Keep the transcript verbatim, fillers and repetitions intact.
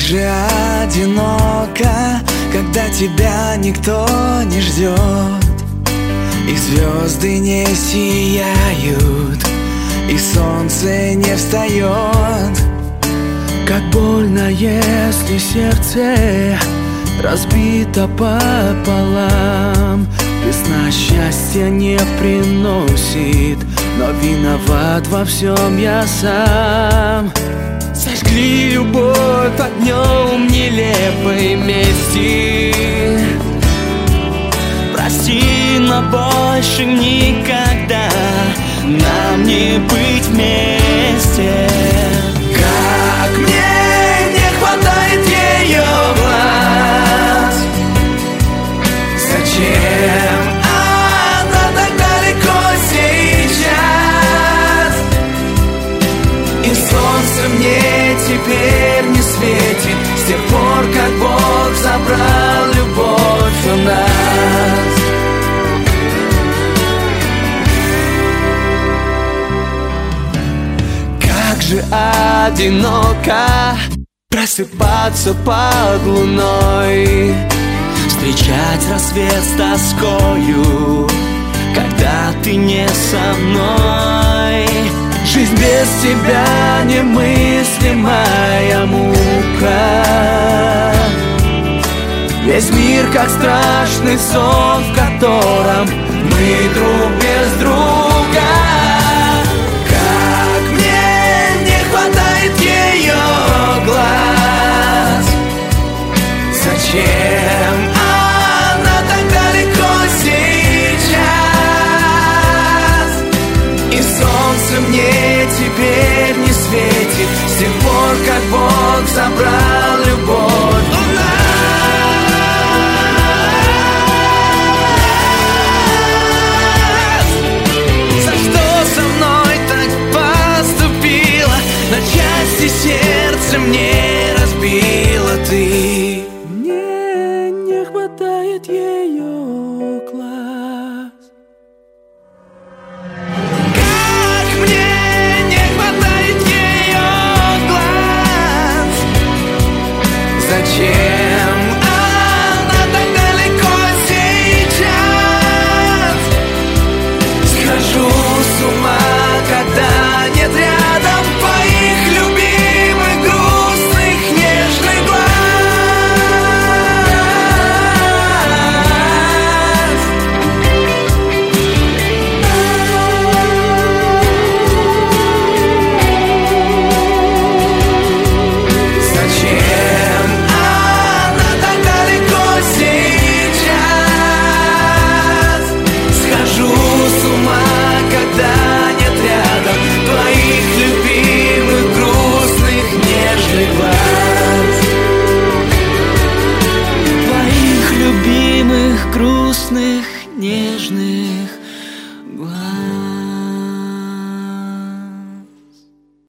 же одиноко, когда тебя никто не ждет, и звезды не сияют, и солнце не встает. Как больно, если сердце разбито пополам. Весна счастья не приносит, но виноват во всем я сам. Сожгли любовь огнем нелепой мести. Прости, но больше никогда нам не быть вместе. Как мне не хватает ее глаз. Зачем она так далеко сейчас? И солнце мне теперь не светит с тех пор, как Бог забрал любовь у нас. Как же одиноко просыпаться под луной, встречать рассвет с тоскою, когда ты не со мной. Жизнь без тебя немыслимая мука. Весь мир как страшный сон, в котором мы друг без друга. Как мне не хватает ее глаз. Зачем она так далеко сейчас? И солнце мне теперь не светит с тех пор, как Бог забрал любовь у нас. За что со мной так поступила? На части сердце мне